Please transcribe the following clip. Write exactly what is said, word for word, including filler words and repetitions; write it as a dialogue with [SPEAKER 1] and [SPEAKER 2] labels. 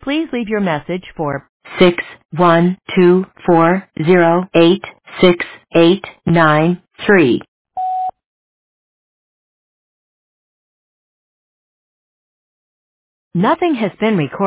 [SPEAKER 1] Please leave your message for six one two four zero eight six eight nine three. Nothing has been recorded.